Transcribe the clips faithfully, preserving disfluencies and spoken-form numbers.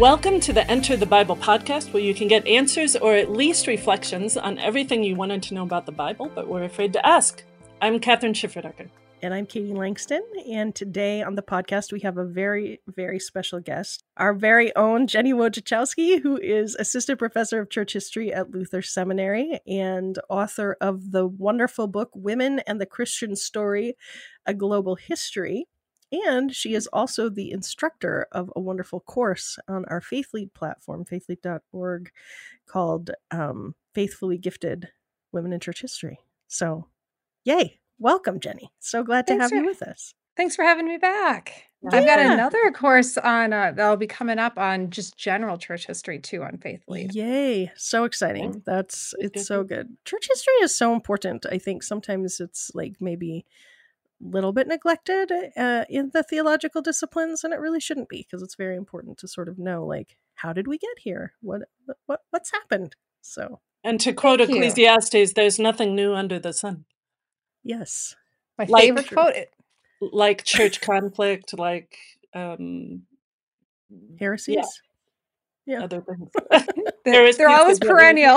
Welcome to the Enter the Bible podcast, where you can get answers or at least reflections on everything you wanted to know about the Bible, but were afraid to ask. I'm Catherine Schifferdecker. And I'm Katie Langston. And today on the podcast, we have a very, very special guest, our very own Jenny Wojciechowski, who is Assistant Professor of Church History at Luther Seminary and author of the wonderful book, Women and the Christian Story, A Global History. And she is also the instructor of a wonderful course on our FaithLead platform, faith lead dot org, called um, Faithfully Gifted Women in Church History. So, yay. Welcome, Jenny. So glad to Thanks have for, you with us. Thanks for having me back. Yeah. I've got another course on uh, that'll be coming up on just general church history too on FaithLead. Yay. So exciting. That's, it's so good. Church history is so important. I think sometimes it's like maybe a little bit neglected uh, in the theological disciplines, and it really shouldn't be, because it's very important to sort of know, like, how did we get here? What, what, what's happened? So, and to quote Thank Ecclesiastes, you. There's nothing new under the sun. Yes. My like, favorite quote. Like church conflict, like um, heresies. Yeah. Yeah. Other things. they're, they're always perennial.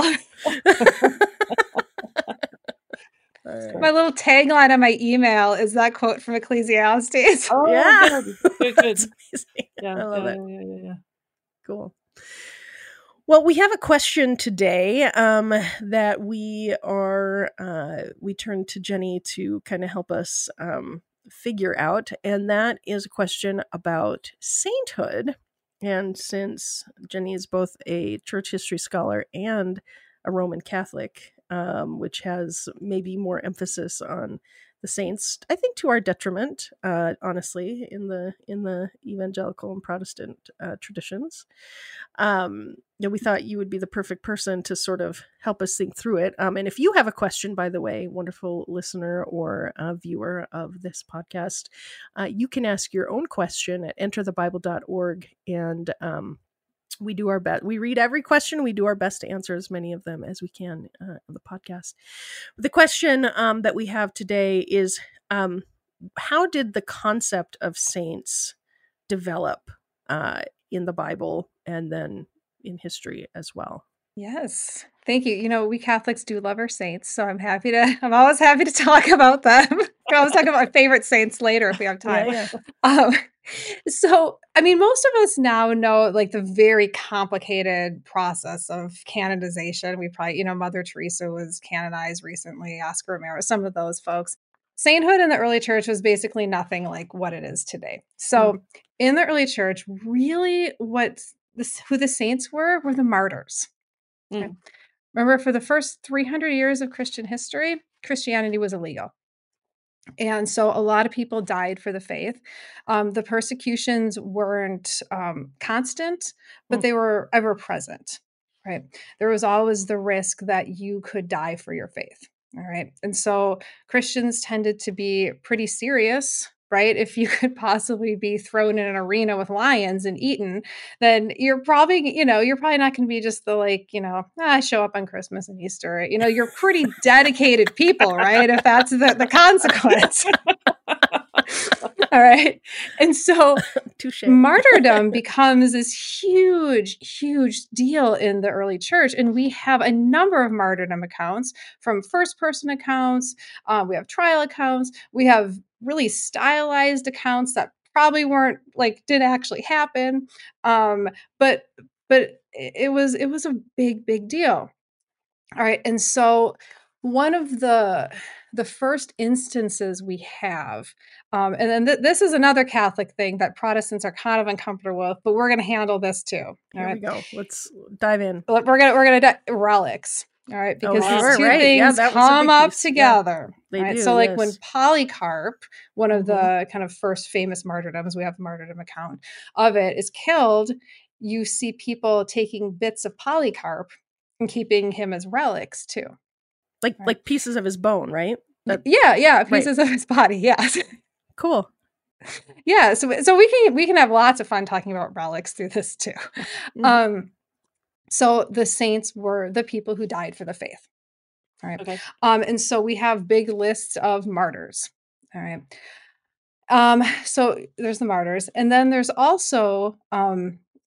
Right. My little tagline on my email is that quote from Ecclesiastes. Oh, yeah. Good. Good, good. Yeah, I love yeah, it. Yeah, yeah, yeah. Cool. Well, we have a question today um, that we are, uh, we turn to Jenny to kind of help us um, figure out. And that is a question about sainthood. And since Jenny is both a church history scholar and a Roman Catholic, um, which has maybe more emphasis on the saints, I think to our detriment, uh, honestly, in the in the evangelical and Protestant uh, traditions. Um, you know, we thought you would be the perfect person to sort of help us think through it. Um, and if you have a question, by the way, wonderful listener or uh, viewer of this podcast, uh, you can ask your own question at enter the bible dot org. And um, we do our best. We read every question. We do our best to answer as many of them as we can uh, on the podcast. The question um, that we have today is, um, how did the concept of saints develop uh, in the Bible and then in history as well? Yes. Thank you. You know, we Catholics do love our saints, so I'm happy to, I'm always happy to talk about them. I'll always talk about my favorite saints later if we have time. Yeah, yeah. Um, so, I mean, most of us now know like the very complicated process of canonization. We probably, you know, Mother Teresa was canonized recently, Oscar Romero, some of those folks. Sainthood in the early church was basically nothing like what it is today. So, mm. in the early church, really what this, who the saints were, were the martyrs. Okay. Mm. Remember, for the first three hundred years of Christian history, Christianity was illegal. And so a lot of people died for the faith. Um, the persecutions weren't um, constant, but mm. they were ever present, right? There was always the risk that you could die for your faith, all right? And so Christians tended to be pretty serious, right? If you could possibly be thrown in an arena with lions and eaten, then you're probably, you know, you're probably not going to be just the like, you know, ah, I show up on Christmas and Easter. You know, you're pretty dedicated people, right? If that's the, the consequence. All right. And so martyrdom becomes this huge, huge deal in the early church. And we have a number of martyrdom accounts, from first person accounts. Uh, we have trial accounts. We have really stylized accounts that probably weren't like, did actually happen. Um, but, but it was, it was a big, big deal. All right. And so one of the, the first instances we have, um, and then th- this is another Catholic thing that Protestants are kind of uncomfortable with, but we're going to handle this too. All Here right? we go. Let's dive in. We're going to, we're going to di- relics. All right. Because oh, these sure, two right. things yeah, come up piece. together. Yeah, they right? do, So like yes. when Polycarp, one of mm-hmm. the kind of first famous martyrdoms, we have the martyrdom account of it, is killed, you see people taking bits of Polycarp and keeping him as relics too. Like right. like pieces of his bone, right? That, yeah, yeah, pieces right. of his body, yes. Cool. Yeah, so so we can we can have lots of fun talking about relics through this too. Mm-hmm. Um, so the saints were the people who died for the faith. All right. Okay. Um, and so we have big lists of martyrs. All right. Um, so there's the martyrs, and then there's also um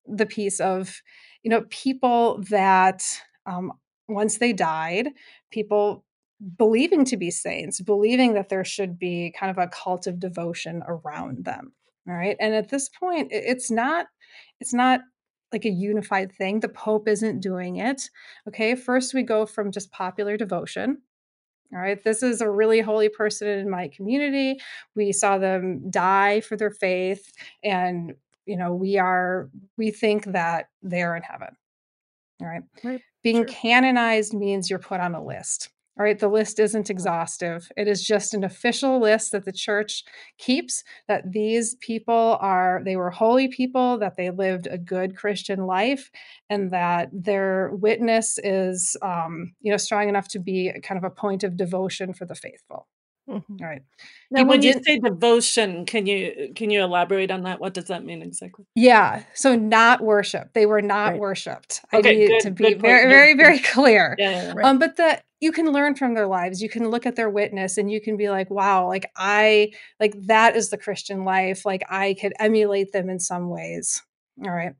the piece of, you know, people that um, once they died, people believing to be saints, believing that there should be kind of a cult of devotion around them. All right. And at this point, it- it's not, it's not like a unified thing. The Pope isn't doing it. Okay. First, we go from just popular devotion. All right. This is a really holy person in my community. We saw them die for their faith. And, you know, we are, we think that they're in heaven. All right. Right. Being Sure. canonized means you're put on a list. All right. The list isn't exhaustive. It is just an official list that the church keeps, that these people are, they were holy people, that they lived a good Christian life, and that their witness is, um, you know, strong enough to be kind of a point of devotion for the faithful. Mhm. All right. Now, People when you didn't, say devotion, can you can you elaborate on that? What does that mean exactly? yeah. So not worship. They were not Right. worshipped. I Okay, need to good, be good point. very, Good, very, good. very clear. Yeah, yeah, yeah. Right. Um, but that you can learn from their lives. You can look at their witness and you can be like, wow, like I, like that is the Christian life. Like I could emulate them in some ways. All right.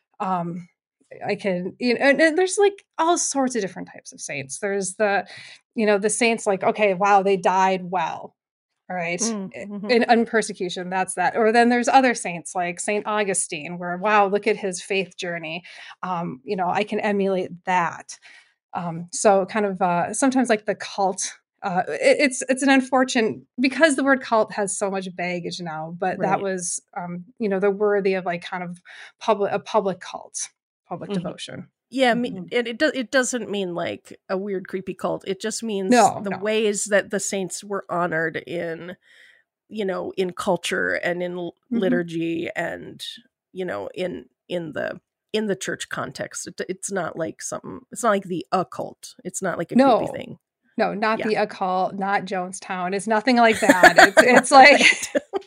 Um, I can, you know, and, and there's like all sorts of different types of saints. There's the, you know, the saints like, okay, wow, they died well. All right. Mm, I- mhm. In, in persecution, that's that. Or then there's other saints like Saint Augustine, where, wow, look at his faith journey. Um, you know, I can emulate that. Um, so kind of uh, sometimes like the cult, uh, it, it's it's an unfortunate, because the word cult has so much baggage now, but that Right. was, um, you know, they're worthy of like kind of public, a public cult, public Mhm. devotion. Yeah, me, Mhm. it it, do, it doesn't mean like a weird creepy cult. It just means No, the no. ways that the saints were honored in, you know, in culture and in l- Mhm. liturgy and, you know, in in the in the church context. It, it's not like something. It's not like the occult. It's not like a creepy No, thing. no, not Yeah. the occult, not Jonestown. It's nothing like that. It's it's like Right.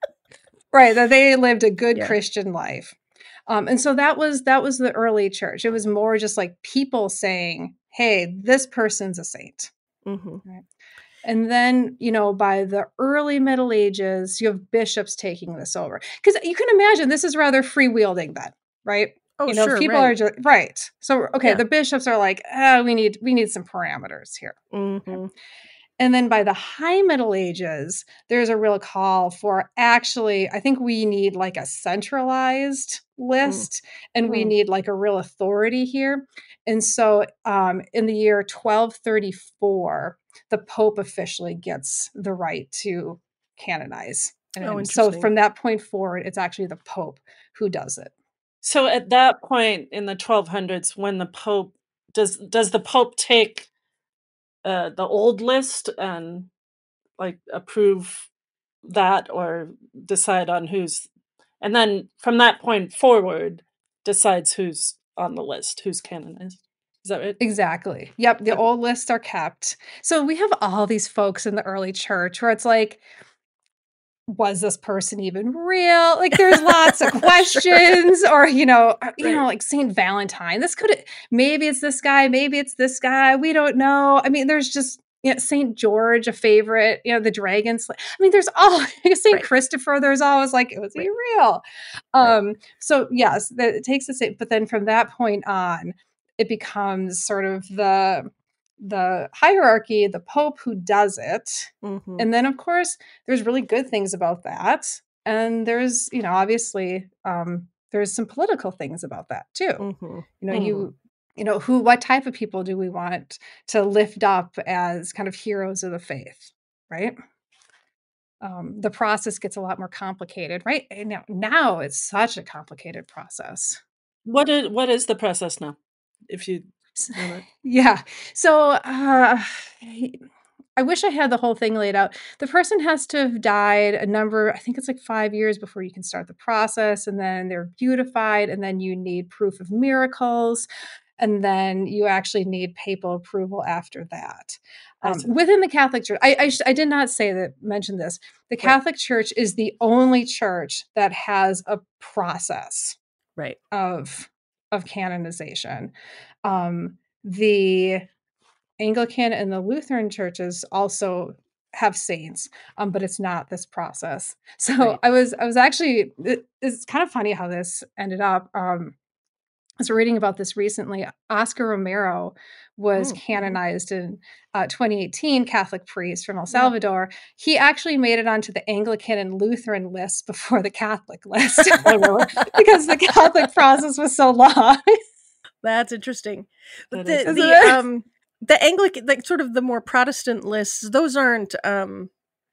right, that they lived a good Yeah. Christian life. Um, and so that was that was the early church. It was more just like people saying, "Hey, this person's a saint." hmm Right. And then, you know, by the early Middle Ages, you have bishops taking this over. Because you can imagine this is rather freewheeling then, right? Oh, You know, if sure. people are Right. just right. So okay, Yeah. the bishops are like, oh, we need we need some parameters here. hmm And then by the high Middle Ages, there's a real call for actually, I think we need like a centralized list and we Mm. need like a real authority here. And so um, in the year twelve thirty-four, the Pope officially gets the right to canonize. And Oh, so interesting. from that point forward, it's actually the Pope who does it. So at that point in the twelve hundreds, when the Pope does does the Pope take uh, the old list and like approve that or decide on who's, and then from that point forward decides who's on the list, who's canonized. Is that right? Exactly. Yep. The Okay. old lists are kept. So we have all these folks in the early church where it's like, was this person even real? Like there's lots of Sure. questions, or you know, uh, you know, Right. like Saint Valentine. This could maybe it's this guy, maybe it's this guy. We don't know. I mean, there's just you know, Saint George, a favorite. You know, the dragon. sla- I mean, there's all Saint Right. Christopher. There's always like, was he Right. real? Right. Um. So yes, that it takes the same. But then from that point on, it becomes sort of the the hierarchy, the Pope who does it. hmm And then, of course, there's really good things about that. And there's, you know, obviously, um, there's some political things about that too. hmm You know, Mhm. you, you know, who, what type of people do we want to lift up as kind of heroes of the faith, right? Um, the process gets a lot more complicated, right? And now, now it's such a complicated process. What is what is the process now? If you know that. Yeah. So uh, I wish I had the whole thing laid out. The person has to have died a number, I think it's like five years before you can start the process. And then they're beautified. And then you need proof of miracles. And then you actually need papal approval after that. I Um, see. within the Catholic Church, I, I, sh- I did not say that, mention this. The Right. Catholic Church is the only church that has a process Right. of of canonization. Um, the Anglican and the Lutheran churches also have saints, um, but it's not this process. So Right. I was I was actually it, it's kind of funny how this ended up. Um, I was reading about this recently. Oscar Romero was Mm, mhm. canonized in uh, twenty eighteen, Catholic priest from El Yeah. Salvador. He actually made it onto the Anglican and Lutheran list before the Catholic list Oh, really? because the Catholic process was so long. That's interesting. But That is the Isn't the it? um the Anglican, like sort of the more Protestant lists, those aren't um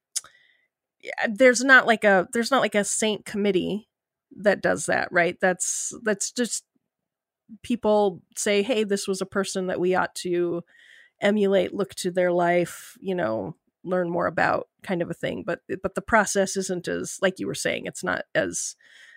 yeah, there's not like a there's not like a saint committee that does that, right? That's that's just people say, hey, this was a person that we ought to emulate, look to their life, you know, learn more about, kind of a thing. But but the process isn't as, like you were saying, it's not as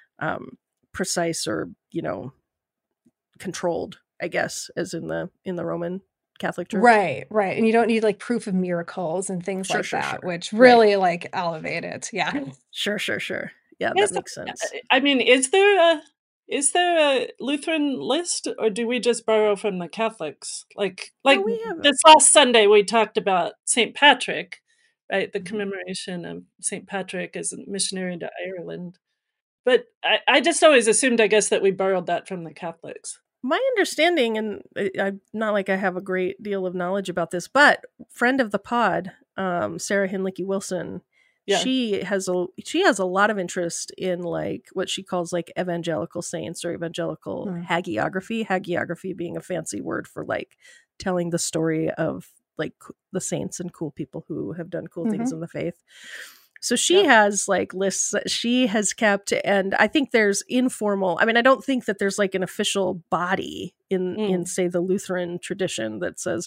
um precise or, you know, controlled, I guess, as in the in the Roman Catholic Church. Right, right. And you don't need like proof of miracles and things Sure, like sure, that, sure. which Right. really like elevate it. Yeah. Sure, sure, sure. Yeah, Yes, that makes sense. I mean, is there a is there a Lutheran list, or do we just borrow from the Catholics? Like No, like we have this last Sunday we talked about Saint Patrick, right? The Mhm. commemoration of Saint Patrick as a missionary to Ireland. But I, I just always assumed, I guess, that we borrowed that from the Catholics. My understanding, and I- I'm not like I have a great deal of knowledge about this, but friend of the pod, um, Sarah Hinlicky Wilson, Yeah. she has a she has a lot of interest in like what she calls like evangelical saints or evangelical Hmm. hagiography. Hagiography being a fancy word for like telling the story of like c- the saints and cool people who have done cool things Mhm. in the faith. So she Yeah. has like lists that she has kept, and I think there's informal. I mean, I don't think that there's like an official body in in Mm. say the Lutheran tradition that says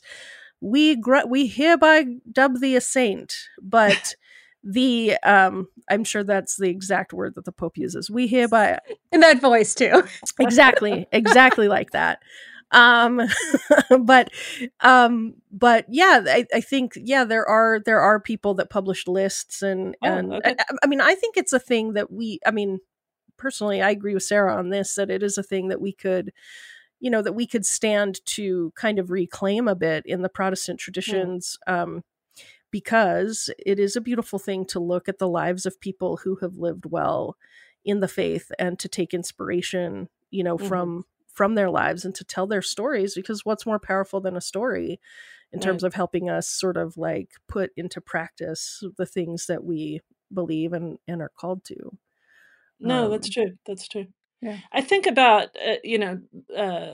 we gr- we hereby dub thee a saint, but the um I'm sure that's the exact word that the Pope uses. We hereby In that voice too. exactly exactly like that. Um but um but yeah, I, I think yeah there are there are people that publish lists, and Oh, and okay. I, I mean I think it's a thing that we I mean personally I agree with Sarah on this, that it is a thing that we could, you know, that we could stand to kind of reclaim a bit in the Protestant Mm. traditions, um because it is a beautiful thing to look at the lives of people who have lived well in the faith and to take inspiration, you know, Mhm. from from their lives and to tell their stories, because what's more powerful than a story in terms Right. of helping us sort of like put into practice the things that we believe and and are called to. No, that's Um true. That's true. Yeah. I think about, uh, you know, uh,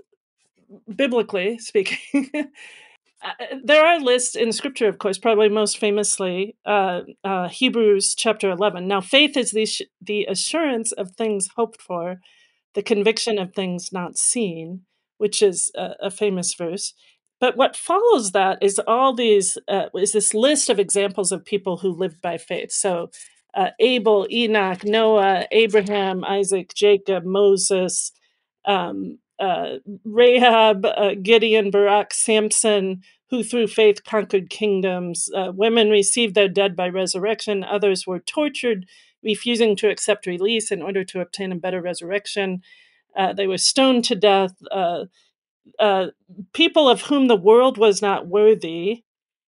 biblically speaking, uh, there are lists in Scripture, of course, probably most famously, uh, uh, Hebrews chapter eleven. Now, faith is the, sh- the assurance of things hoped for, the conviction of things not seen, which is a, a famous verse. But what follows that is all these uh, is this list of examples of people who lived by faith. So uh, Abel, Enoch, Noah, Abraham, Isaac, Jacob, Moses, um, uh, Rahab, uh, Gideon, Barak, Samson, who through faith conquered kingdoms. Uh, women received their dead by resurrection. Others were tortured, refusing to accept release in order to obtain a better resurrection. Uh, they were stoned to death. Uh, uh, people of whom the world was not worthy.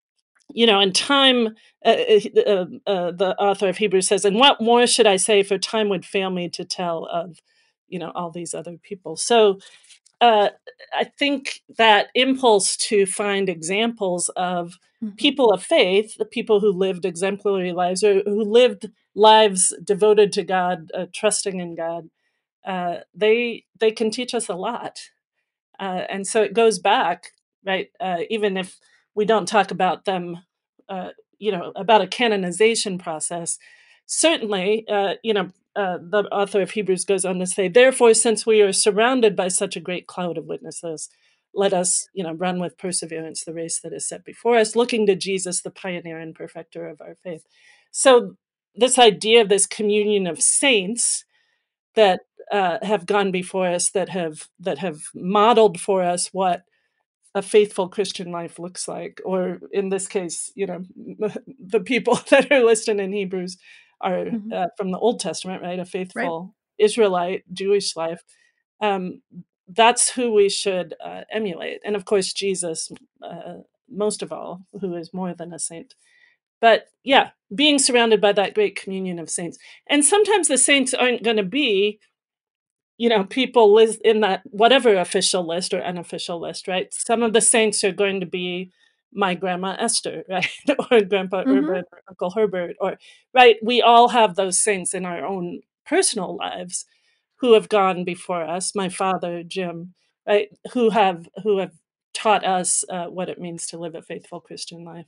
You know, in time, uh, uh, uh, uh, the author of Hebrews says, "And what more should I say? For time would fail me to tell of, you know, all these other people." So uh, I think that impulse to find examples of Mhm. people of faith, the people who lived exemplary lives or who lived lives devoted to God, uh, trusting in God, uh, they they can teach us a lot. Uh, and so it goes back, right? Uh, even if we don't talk about them, uh, you know, about a canonization process, certainly, uh, you know, uh, the author of Hebrews goes on to say, therefore, since we are surrounded by such a great cloud of witnesses, let us, you know, run with perseverance the race that is set before us, looking to Jesus, the pioneer and perfecter of our faith. So, this idea of this communion of saints that uh, have gone before us, that have that have modeled for us what a faithful Christian life looks like, or in this case, you know, the people that are listed in Hebrews are Mhm. uh, from the Old Testament, right? A right. faithful Israelite Jewish life. Um, that's who we should uh, emulate, and of course, Jesus, uh, most of all, who is more than a saint. But yeah, being surrounded by that great communion of saints. And sometimes the saints aren't going to be, you know, people live in that whatever official list or unofficial list, right? Some of the saints are going to be my grandma Esther, right? Or Grandpa Mhm. Urban or Uncle Herbert, or right. We all have those saints in our own personal lives who have gone before us. My father, Jim, right? Who have who have taught us uh, what it means to live a faithful Christian life.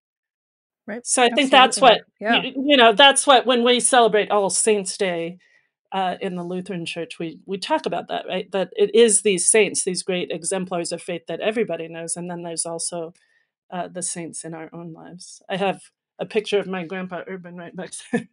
Right. So I think that's Absolutely. what Yeah. you, you know. That's what when we celebrate All Saints Day uh, in the Lutheran Church, we we talk about that, right? That it is these saints, these great exemplars of faith that everybody knows, and then there's also uh, the saints in our own lives. I have a picture of my grandpa Urban right next there.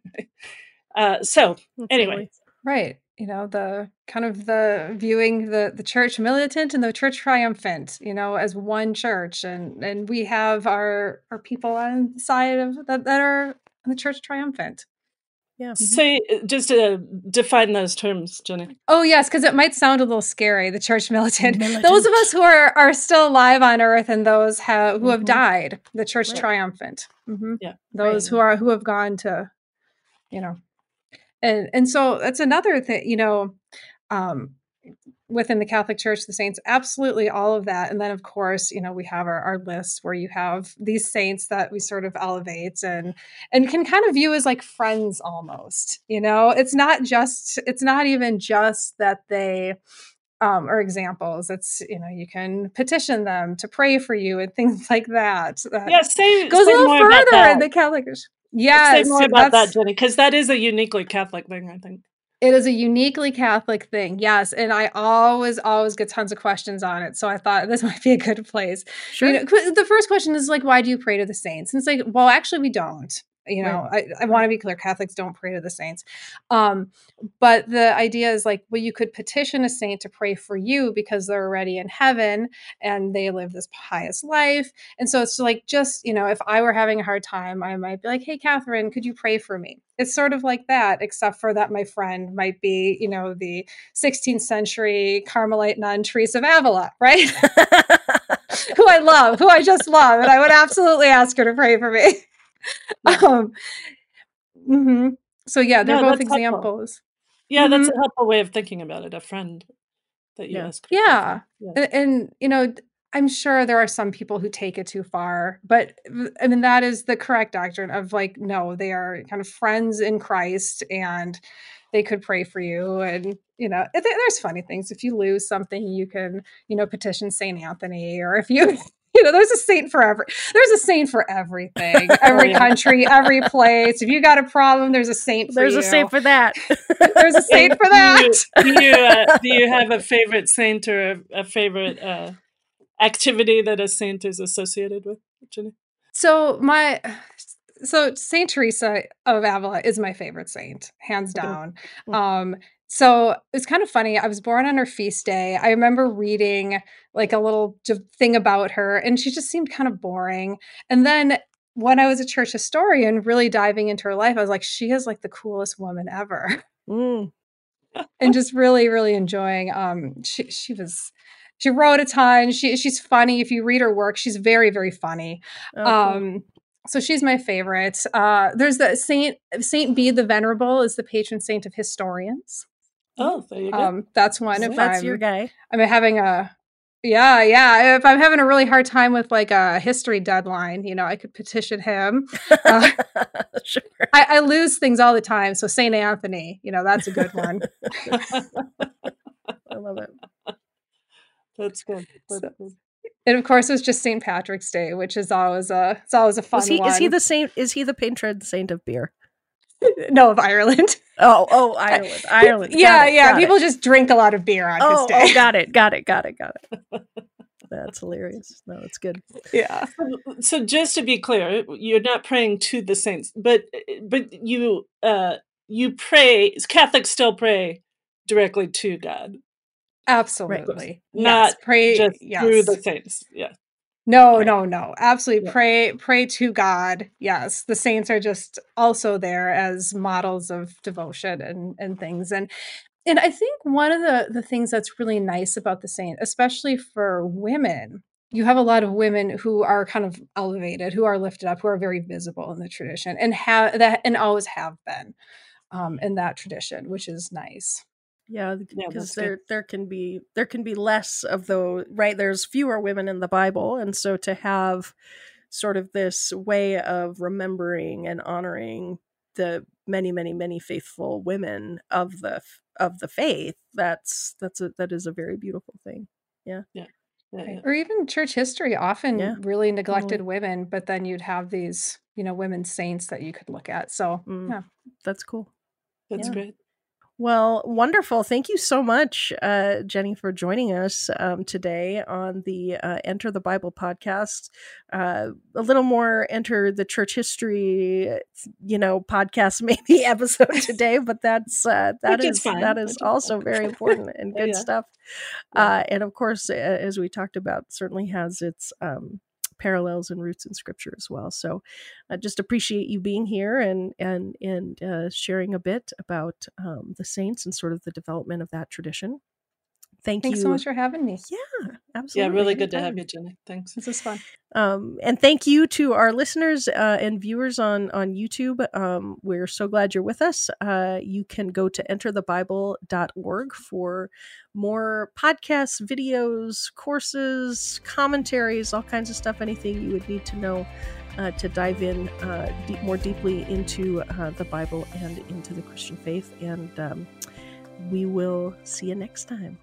uh, so That's anyway, lovely. Right. You know, the kind of the viewing the the church militant and the church triumphant, you know, as one church, and and we have our our people on the side of that that are on the church triumphant. Yeah. say just to define those terms, Jenny. Oh yes, because it might sound a little scary, the church militant. Those of Militant. us who are are still alive on earth and those ha- who have Mhm. died, the church Right. triumphant. Mhm. Yeah. Those Right. who are who have gone to, you know, and and so that's another thing, you know, um, within the Catholic Church, the saints, absolutely all of that. And then, of course, you know, we have our, our list where you have these saints that we sort of elevate and and can kind of view as like friends almost. You know, it's not just it's not even just that they um, are examples. It's, you know, you can petition them to pray for you and things like that. That Yeah, say goes a say little more about further in that. the Catholic Church. Say Yes, more about that, that's Jenny, because that is a uniquely Catholic thing, I think. it is a uniquely Catholic thing, yes, and I always, always get tons of questions on it, so I thought this might be a good place. Sure. You know, qu- the first question is like, why do you pray to the saints? And it's like, well, actually, we don't. You Right. know, I, I want to be clear: Catholics don't pray to the saints. Um, but the idea is like, well, you could petition a saint to pray for you because they're already in heaven and they live this pious life. And so it's like, just, you know, if I were having a hard time, I might be like, hey, Catherine, could you pray for me? It's sort of like that, except for that my friend might be, you know, the sixteenth century Carmelite nun Teresa of Avila, right? Who I love, who I just love. And I would absolutely ask her to pray for me. Yeah. Um, mhm. So yeah, they're No, both that's helpful. examples. Yeah, that's Mhm. a helpful way of thinking about it. A friend that you Yeah. ask. for prayer Yeah. for. Yeah. And, and, you know, I'm sure there are some people who take it too far, but th- I mean, that is the correct doctrine of like, no, they are kind of friends in Christ and they could pray for you. And, you know, th- there's funny things. If you lose something, you can, you know, petition Saint Anthony, or if you, you know, there's a saint for every, there's a saint for everything, every yeah. country, every place. If you got a problem, there's a saint for There's you. a saint for that. There's a saint And for do that. you do you, uh, do you have a favorite saint or a, a favorite uh, activity that a saint is associated with, Jenny? So my so Saint Teresa of Avila is my favorite saint, hands Okay. down. Mhm. Um, so it's kind of funny. I was born on her feast day. I remember reading like a little j- thing about her, and she just seemed kind of boring. And then when I was a church historian, really diving into her life, I was like, she is like the coolest woman ever. Mm. And just really, really enjoying. Um, she she was she wrote a ton. She she's funny. If you read her work, she's very, very funny. Oh, cool. Um, so she's my favorite. Uh, there's the Saint Saint Bede the Venerable is the patron saint of historians. Oh, there you go. Um, that's one. So If that's I'm your guy. I'm having a yeah, yeah. If I'm having a really hard time with like a history deadline, you know, I could petition him. Uh, Sure. I, I lose things all the time, so Saint Anthony, you know, that's a good one. I love it. That's good. That's So- good. And of course, it was just Saint Patrick's Day, which is always a it's always a fun Was he? one. Is he the saint? Is he the patron saint of beer? no of Ireland? Oh, oh, Ireland, Ireland. Got yeah, it, yeah. got People it. just drink a lot of beer on Oh, his day. oh, got it, got it, got it, got it. That's hilarious. No, that's good. yeah. So, so just to be clear, you're not praying to the saints, but but you uh, you pray. Catholics still pray directly to God, Absolutely. not yes. Pray just yes. through the saints. Yeah. No, Right. no, no. Absolutely. Yeah. Pray pray to God. Yes. The saints are just also there as models of devotion and and things. And and I think one of the the things that's really nice about the saint, especially for women, you have a lot of women who are kind of elevated, who are lifted up, who are very visible in the tradition and have that and always have been um, in that tradition, which is nice. Yeah, Yeah, because that's good. there there can be there can be less of those, right? There's fewer women in the Bible, and so to have sort of this way of remembering and honoring the many, many, many faithful women of the of the faith, that's that's a that is a very beautiful thing. Yeah. Yeah. Yeah, Right. yeah. Or even church history, often Yeah, really neglected totally. women, but then you'd have these, you know, women saints that you could look at. So, Mm, yeah. that's cool. That's Yeah. great. Well, wonderful. Thank you so much, uh, Jenny, for joining us um, today on the uh, Enter the Bible podcast. Uh, a little more Enter the Church History, you know, podcast maybe episode today, but that's uh, that Which is is fine. that Which is is also fine. very important and Oh, good yeah. stuff. Yeah. Uh, and of course, a- as we talked about, certainly has its um, parallels and roots in Scripture as well. So, I just appreciate you being here and and and uh, sharing a bit about um, the saints and sort of the development of that tradition. Thank Thanks you. so much for having me. Yeah, Yeah, absolutely. really good to have anytime. you, Jenny. Thanks. This is fun. Um, and thank you to our listeners uh, and viewers on on YouTube. Um, we're so glad you're with us. Uh, you can go to enter the bible dot org for more podcasts, videos, courses, commentaries, all kinds of stuff, anything you would need to know uh, to dive in uh, deep, more deeply into uh, the Bible and into the Christian faith. And um, we will see you next time.